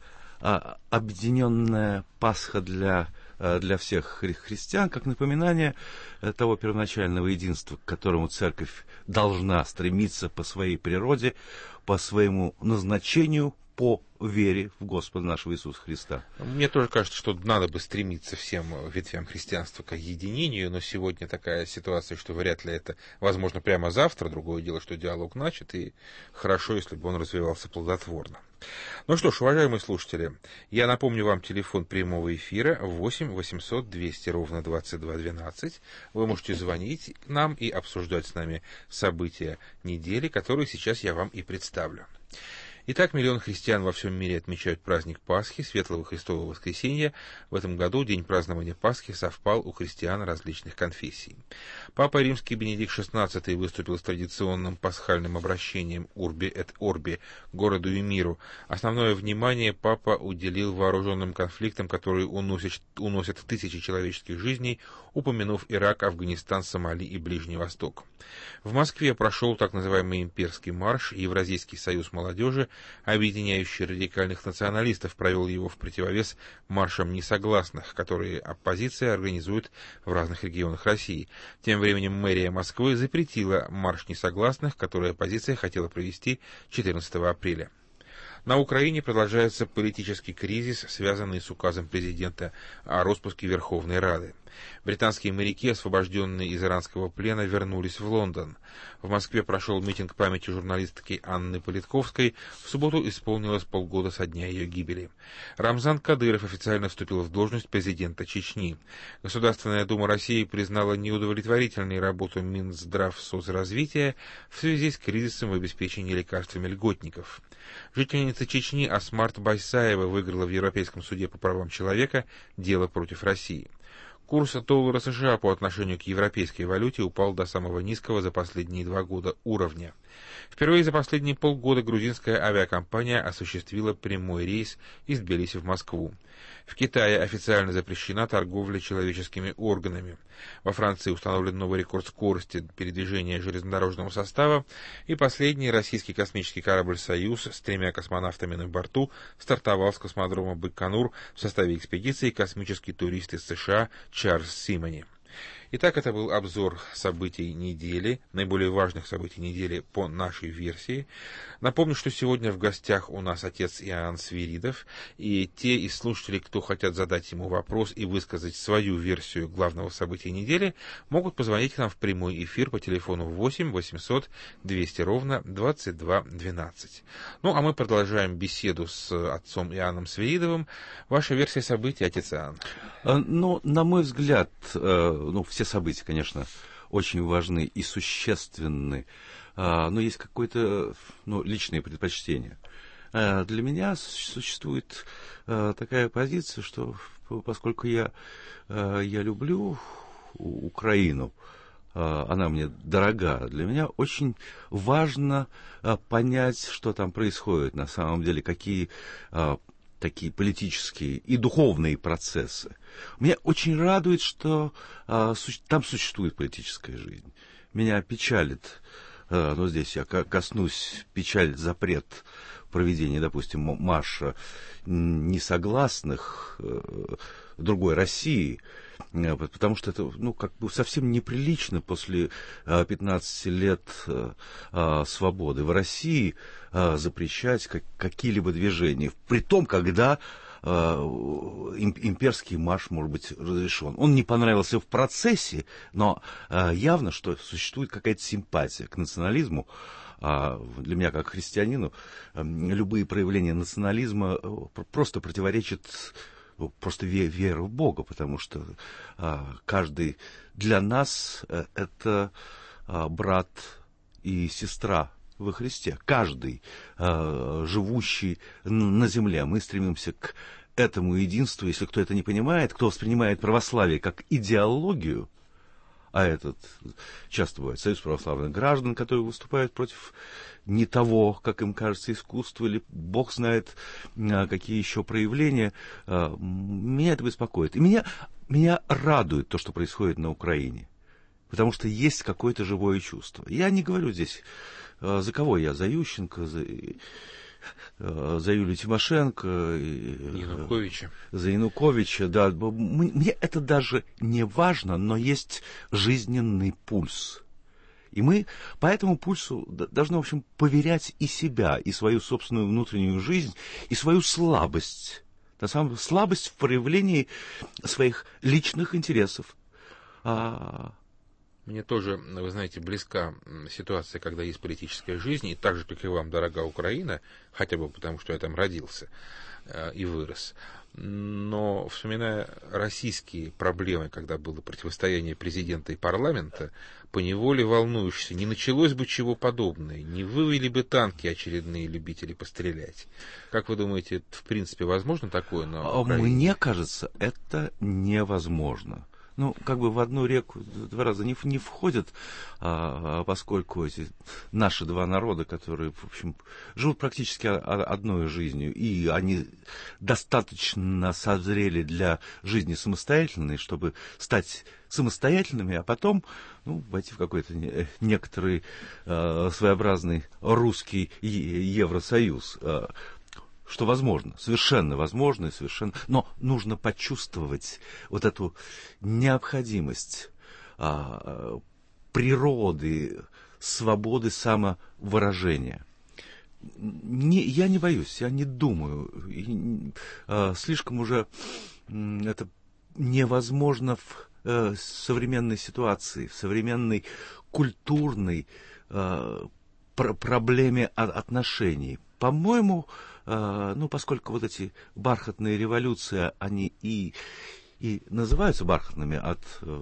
объединенная Пасха для, для всех христиан, как напоминание того первоначального единства, к которому церковь должна стремиться по своей природе, по своему назначению, по вере в Господа нашего Иисуса Христа. Мне тоже кажется, что надо бы стремиться всем ветвям христианства к единению, но сегодня такая ситуация, что вряд ли это возможно прямо завтра. Другое дело, что диалог начат, и хорошо, если бы он развивался плодотворно. Ну что ж, уважаемые слушатели, я напомню вам телефон прямого эфира восемь восемьсот двести ровно двадцать два двенадцать. Вы можете звонить нам и обсуждать с нами события недели, которые сейчас я вам и представлю. Итак, миллион христиан во всем мире отмечают праздник Пасхи, Светлого Христового воскресенья. В этом году день празднования Пасхи совпал у христиан различных конфессий. Папа Римский Бенедикт шестнадцатый выступил с традиционным пасхальным обращением «Урби эт Орби» городу и миру. Основное внимание Папа уделил вооруженным конфликтам, которые уносят, уносят тысячи человеческих жизней, упомянув Ирак, Афганистан, Сомали и Ближний Восток. В Москве прошел так называемый имперский марш, Евразийский союз молодежи, объединяющий радикальных националистов, провел его в противовес маршам несогласных, которые оппозиция организует в разных регионах России. Тем временем мэрия Москвы запретила марш несогласных, который оппозиция хотела провести четырнадцатого апреля. На Украине продолжается политический кризис, связанный с указом президента о распуске Верховной Рады. Британские моряки, освобожденные из иранского плена, вернулись в Лондон. В Москве прошел митинг памяти журналистки Анны Политковской. В субботу исполнилось полгода со дня ее гибели. Рамзан Кадыров официально вступил в должность президента Чечни. Государственная дума России признала неудовлетворительной работу Минздравсоцразвития в связи с кризисом в обеспечении лекарствами льготников. Жительница Чечни Асмарт Байсаева выиграла в Европейском суде по правам человека дело против России. Курс доллара США по отношению к европейской валюте упал до самого низкого за последние два года уровня. Впервые за последние полгода грузинская авиакомпания осуществила прямой рейс из Тбилиси в Москву. В Китае официально запрещена торговля человеческими органами. Во Франции установлен новый рекорд скорости передвижения железнодорожного состава. И последний российский космический корабль «Союз» с тремя космонавтами на борту стартовал с космодрома Байконур в составе экспедиции космический турист из США Чарльз Симони. Итак, это был обзор событий недели, наиболее важных событий недели по нашей версии. Напомню, что сегодня в гостях у нас отец Иоанн Свиридов, и те из слушателей, кто хотят задать ему вопрос и высказать свою версию главного события недели, могут позвонить к нам в прямой эфир по телефону восемь восемьсот двести ровно двадцать два двенадцать. Ну, а мы продолжаем беседу с отцом Иоанном Свиридовым. Ваша версия событий, отец Иоанн? Ну, на мой взгляд, ну, все события, конечно, очень важны и существенны, но есть какое-то, ну, личное предпочтение. Для меня существует такая позиция, что поскольку я, я люблю Украину, она мне дорога, для меня очень важно понять, что там происходит на самом деле, какие такие политические и духовные процессы. Меня очень радует, что а, су- там существует политическая жизнь. Меня печалит, а, ну здесь я коснусь, печалит запрет проведения, допустим, марша несогласных, другой России, потому что это, ну, как бы совсем неприлично после пятнадцати лет свободы в России запрещать какие-либо движения, при том, когда имперский марш, может быть, разрешен. Он не понравился в процессе, но явно, что существует какая-то симпатия к национализму. Для меня, как христианину, любые проявления национализма просто противоречат просто вере в Бога, потому что каждый для нас это брат и сестра во Христе. Каждый, э, живущий на земле, мы стремимся к этому единству. Если кто это не понимает, кто воспринимает православие как идеологию, а этот часто бывает Союз православных граждан, которые выступают против не того, как им кажется, искусства, или Бог знает, какие еще проявления, э, меня это беспокоит. И меня, меня радует то, что происходит на Украине, потому что есть какое-то живое чувство. Я не говорю здесь, за кого я, за Ющенко, за, за Юлию Тимошенко, Януковича. За Януковича, да. Мне это даже не важно, но есть жизненный пульс. И мы по этому пульсу должны, в общем, поверять и себя, и свою собственную внутреннюю жизнь, и свою слабость. На самом деле, слабость в проявлении своих личных интересов. Мне тоже, вы знаете, близка ситуация, когда есть политическая жизнь, и так же, как и вам, дорога Украина, хотя бы потому, что я там родился э, и вырос. Но, вспоминая российские проблемы, когда было противостояние президента и парламента, поневоле волнуешься, не началось бы чего подобного, не вывели бы танки очередные любители пострелять. Как вы думаете, это, в принципе, возможно такое на Украине? Мне кажется, это невозможно. Ну, как бы в одну реку два раза не, не входят, а, поскольку эти наши два народа, которые, в общем, живут практически одной жизнью, и они достаточно созрели для жизни самостоятельной, чтобы стать самостоятельными, а потом, ну, войти в какой-то некоторый а, своеобразный русский Евросоюз. А, что возможно, совершенно возможно и совершенно... Но нужно почувствовать вот эту необходимость а, природы, свободы самовыражения. Не, я не боюсь, я не думаю. И, а, слишком уже м, это невозможно в а, современной ситуации, в современной культурной а, пр- проблеме отношений. По-моему, ну, поскольку вот эти бархатные революции, они и, и называются бархатными от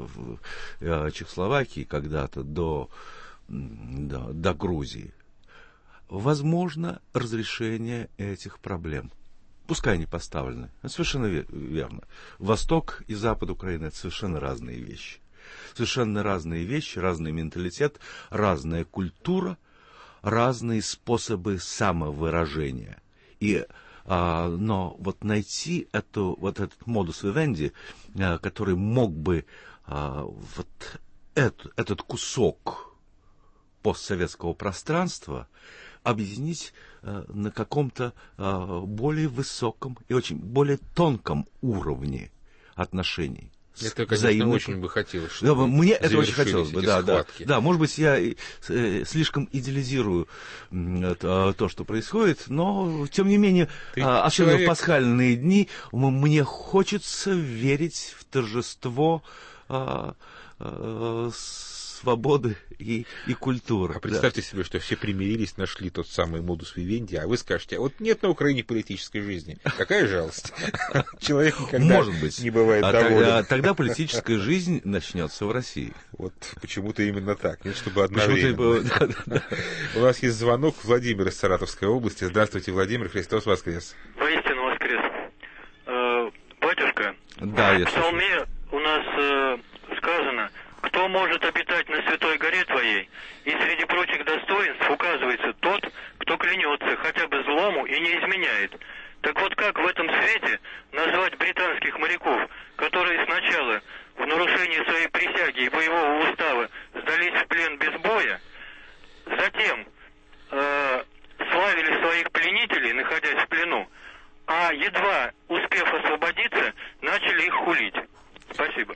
э, Чехословакии когда-то до, до, до Грузии, возможно разрешение этих проблем. Пускай они поставлены. Это совершенно верно. Восток и Запад Украины — это совершенно разные вещи. Совершенно разные вещи, разный менталитет, разная культура, разные способы самовыражения. И, а, но вот найти эту, вот этот модус вивенди, а, который мог бы а, вот эту, этот кусок постсоветского пространства объединить а, на каком-то а, более высоком и очень более тонком уровне отношений. Это, конечно, взаимных... очень бы хотелось, чтобы да, мне это очень хотелось бы, да, да, да. Может быть, я э, слишком идеализирую э, то, что происходит, но, тем не менее, э, особенно человек... в пасхальные дни, мне хочется верить в торжество э, э, свободы и, и культуры. А представьте да. себе, что все примирились, нашли тот самый модус вивенди, а вы скажете, а вот нет на Украине политической жизни. Какая жалость. Человек никогда не бывает доволен. Тогда политическая жизнь начнется в России. Вот почему-то именно так. Нет, чтобы одновременно. У нас есть звонок. Владимир из Саратовской области. Здравствуйте, Владимир. Христос воскрес. Воистину воскрес. Батюшка, в псалме у нас сказано: кто может обитать на святой горе твоей? И среди прочих достоинств указывается тот, кто клянется хотя бы злому и не изменяет. Так вот как в этом свете назвать британских моряков, которые сначала в нарушении своей присяги и боевого устава сдались в плен без боя, затем э, славили своих пленителей, находясь в плену, а едва успев освободиться, начали их хулить?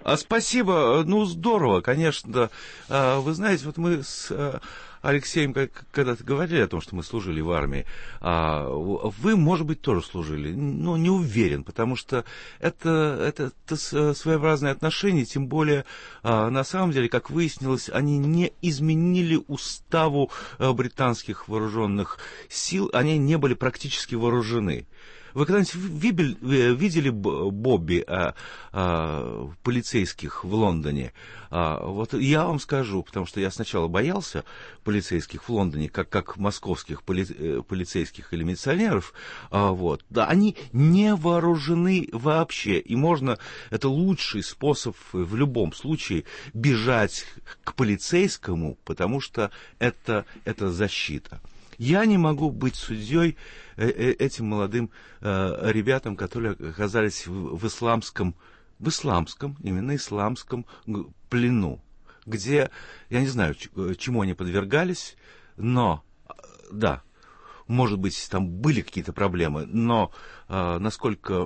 А, спасибо, ну здорово, конечно. А, вы знаете, вот мы с Алексеем когда-то говорили о том, что мы служили в армии. А, вы, может быть, тоже служили, но не уверен, потому что это, это, это своеобразные отношения, тем более, а, на самом деле, как выяснилось, они не изменили уставу британских вооруженных сил, они не были практически вооружены. Вы когда-нибудь видели Бобби, а, а, полицейских в Лондоне? А, вот я вам скажу, потому что я сначала боялся полицейских в Лондоне, как, как московских поли, полицейских или милиционеров. А, вот, да, они не вооружены вообще, и можно, это лучший способ в любом случае бежать к полицейскому, потому что это, это защита. Я не могу быть судьей этим молодым э, ребятам, которые оказались в, в исламском, в исламском, именно исламском плену, где, я не знаю, чему они подвергались, но, да, может быть, там были какие-то проблемы, но э, насколько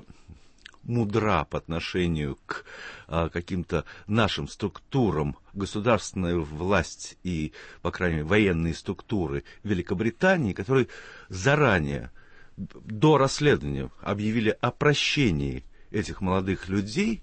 мудра по отношению к а, каким-то нашим структурам, государственная власть и, по крайней мере, военные структуры Великобритании, которые заранее, до расследования, объявили о прощении этих молодых людей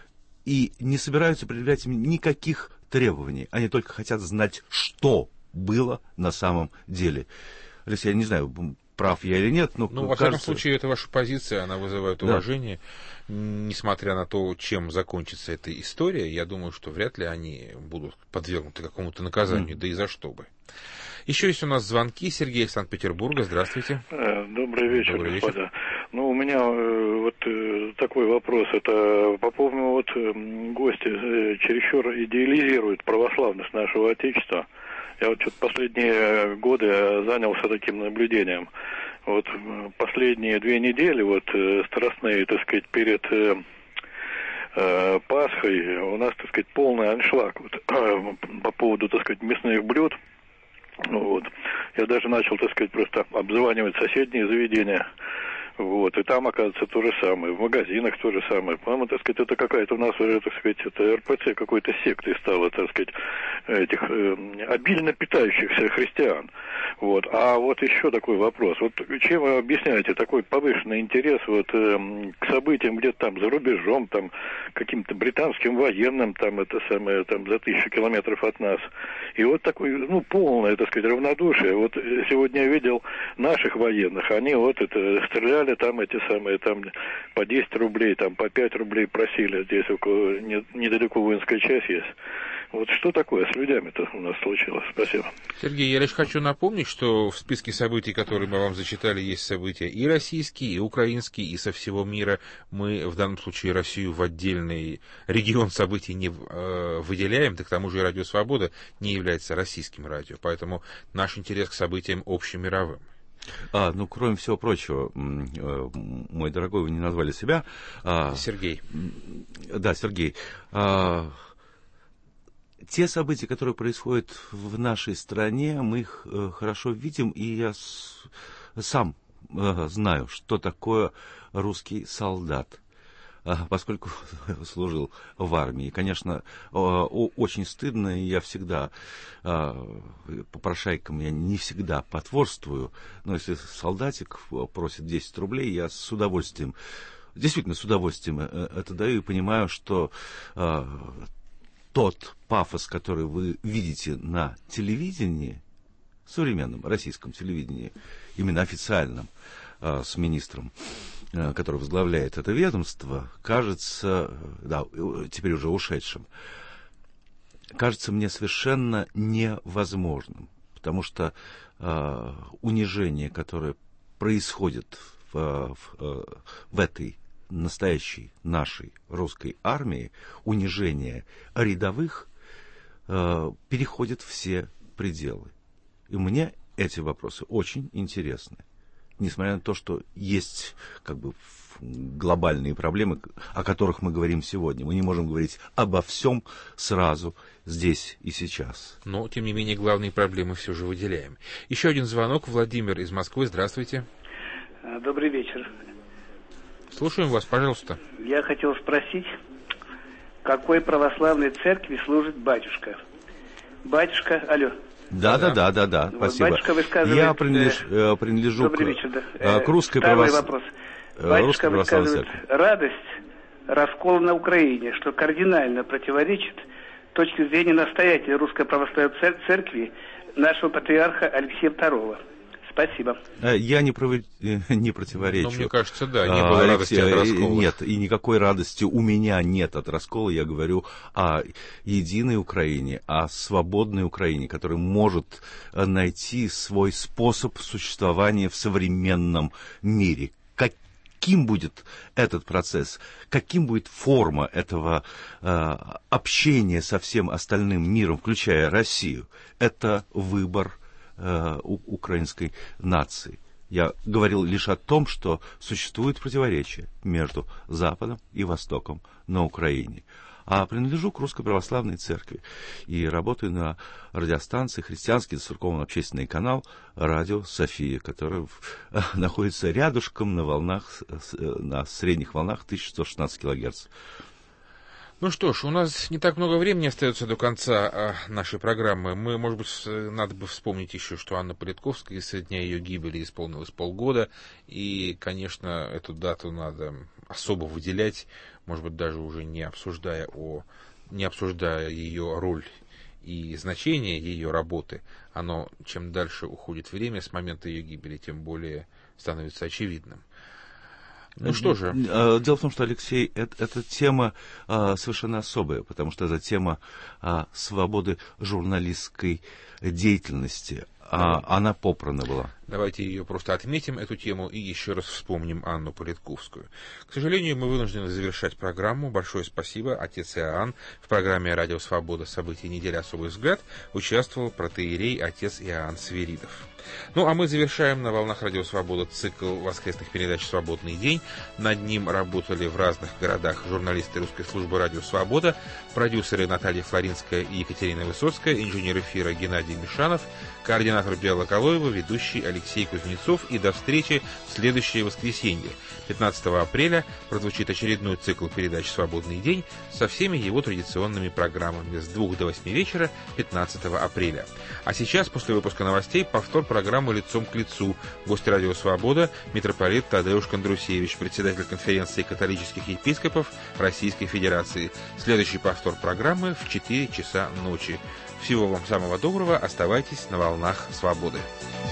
и не собираются предъявлять им никаких требований. Они только хотят знать, что было на самом деле. Алексей, я не знаю, прав я или нет, но ну, во кажется... всяком случае, это ваша позиция, она вызывает уважение. Да. Несмотря на то, чем закончится эта история, я думаю, что вряд ли они будут подвергнуты какому-то наказанию, mm. да и за что бы. Еще есть у нас звонки. Сергей из Санкт-Петербурга. Здравствуйте. Добрый вечер, Добрый господа. вечер. Ну, у меня э, вот э, такой вопрос. Это по поводу вот э, гости э, чересчур идеализируют православность нашего Отечества. Я вот что-то последние годы занялся таким наблюдением. Вот последние две недели, вот страстные, так сказать, перед э, э, Пасхой у нас, так сказать, полный аншлаг вот, э, по поводу, так сказать, мясных блюд. Вот. Я даже начал, так сказать, просто обзванивать соседние заведения. Вот, и там, оказывается, то же самое, в магазинах то же самое. По-моему, так сказать, это какая-то у нас, так сказать, это эр пэ цэ какой-то сектой стала, так сказать, этих э, обильно питающихся христиан. Вот. А вот еще такой вопрос. Вот чем вы объясняете такой повышенный интерес вот э, к событиям где-то там за рубежом, там, каким-то британским военным, там, это самое, там, за тысячу километров от нас. И вот такой, ну, полное, так сказать, равнодушие. Вот сегодня я видел наших военных, они вот это стреляли, там эти самые, там по десять рублей, там по пять рублей просили, здесь около, не, недалеко воинская часть есть. Вот что такое с людьми-то у нас случилось? Спасибо. Сергей, я лишь хочу напомнить, что в списке событий, которые мы вам зачитали, есть события и российские, и украинские, и со всего мира. Мы в данном случае Россию в отдельный регион событий не э, выделяем, да к тому же и Радио Свобода не является российским радио, поэтому наш интерес к событиям общемировым. А, ну, кроме всего прочего, мой дорогой, вы не назвали себя. Сергей. Да, Сергей. Те события, которые происходят в нашей стране, мы их хорошо видим, и я сам знаю, что такое русский солдат, поскольку служил в армии. И, конечно, очень стыдно, и я всегда попрошайкам я не всегда потворствую, но если солдатик просит десять рублей, я с удовольствием, действительно с удовольствием это даю и понимаю, что тот пафос, который вы видите на телевидении, современном российском телевидении, именно официальном, с министром, который возглавляет это ведомство, кажется, да, теперь уже ушедшим, кажется мне совершенно невозможным, потому что э, унижение, которое происходит в, в, в этой настоящей нашей русской армии, унижение рядовых, э, переходит все пределы. И мне эти вопросы очень интересны. Несмотря на то, что есть как бы глобальные проблемы, о которых мы говорим сегодня. Мы не можем говорить обо всем сразу, здесь и сейчас. Но, тем не менее, главные проблемы все же выделяем. Еще один звонок. Владимир из Москвы. Здравствуйте. Добрый вечер. Слушаем вас, пожалуйста. Я хотел спросить, какой православной церкви служит батюшка? Батюшка, алло. Да, да, да, да, да, Вот, спасибо. батюшка высказывает, Я принадлеж, э, принадлежу добрый к, вечер, да. э, к русской Второй православной вопрос. Батюшка высказывает радость раскола на Украине, что кардинально противоречит точке зрения настоятеля Русской Православной Церкви нашего патриарха Алексея второго. Спасибо. Я не, пров... не противоречу. Но мне кажется, да, не было радости от раскола. Нет, и никакой радости у меня нет от раскола. Я говорю о единой Украине, о свободной Украине, которая может найти свой способ существования в современном мире. Каким будет этот процесс, каким будет форма этого э, общения со всем остальным миром, включая Россию, это выбор э, у, украинской нации. Я говорил лишь о том, что существует противоречие между Западом и Востоком на Украине. А принадлежу к Русской Православной Церкви и работаю на радиостанции «Христианский церковно-общественный канал» «Радио София», который находится рядышком на волнах, на средних волнах тысяча сто шестнадцать килогерц. Ну что ж, у нас не так много времени остается до конца нашей программы. Мы, может быть, надо бы вспомнить еще, что Анна Политковская со дня ее гибели исполнилось полгода. И, конечно, эту дату надо особо выделять, может быть, даже уже не обсуждая, о, не обсуждая ее роль и значение ее работы. Оно, чем дальше уходит время с момента ее гибели, тем более становится очевидным. Ну что же. Дело в том, что, Алексей, это, эта тема а, совершенно особая, потому что это тема а, свободы журналистской деятельности. А, она попрана была. Давайте ее просто отметим, эту тему, и еще раз вспомним Анну Политковскую. К сожалению, мы вынуждены завершать программу. Большое спасибо. Отец Иоанн. В программе «Радио Свобода. События недели. Особый взгляд» участвовал протоиерей отец Иоанн Свиридов. Ну, а мы завершаем на волнах Радио Свобода цикл воскресных передач «Свободный день». Над ним работали в разных городах журналисты русской службы «Радио Свобода», продюсеры Наталья Флоринская и Екатерина Высоцкая, инженер эфира Геннадий Мишанов, координатор Белла Калоева, ведущий Алексей Кузнецов. И до встречи в следующее воскресенье. пятнадцатого апреля прозвучит очередной цикл передач «Свободный день» со всеми его традиционными программами с двух до восьми вечера пятнадцатого апреля. А сейчас, после выпуска новостей, повтор программы «Лицом к лицу». Гость Радио Свобода митрополит Тадеуш Кондрусевич, председатель конференции католических епископов Российской Федерации. Следующий повтор программы в четыре часа ночи. Всего вам самого доброго. Оставайтесь на волнах свободы.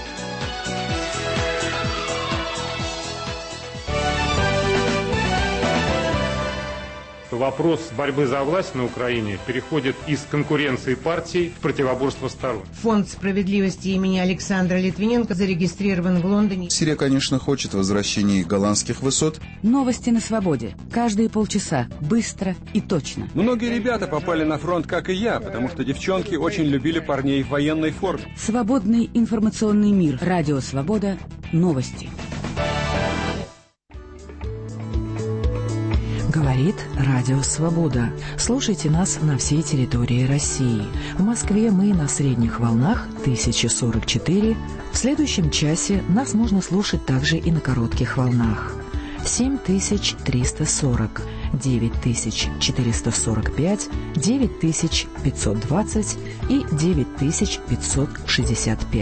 Вопрос борьбы за власть на Украине переходит из конкуренции партий в противоборство сторон. Фонд справедливости имени Александра Литвиненко зарегистрирован в Лондоне. Сирия, конечно, хочет возвращения голландских высот. Новости на свободе. Каждые полчаса. Быстро и точно. Многие ребята попали на фронт, как и я, потому что девчонки очень любили парней в военной форме. Свободный информационный мир. Радио Свобода. Новости. Говорит Радио Свобода. Слушайте нас на всей территории России. В Москве мы на средних волнах тысяча сорок четыре. В следующем часе нас можно слушать также и на коротких волнах. семь тысяч триста сорок, девять тысяч четыреста сорок пять, девять тысяч пятьсот двадцать и девять тысяч пятьсот шестьдесят пять.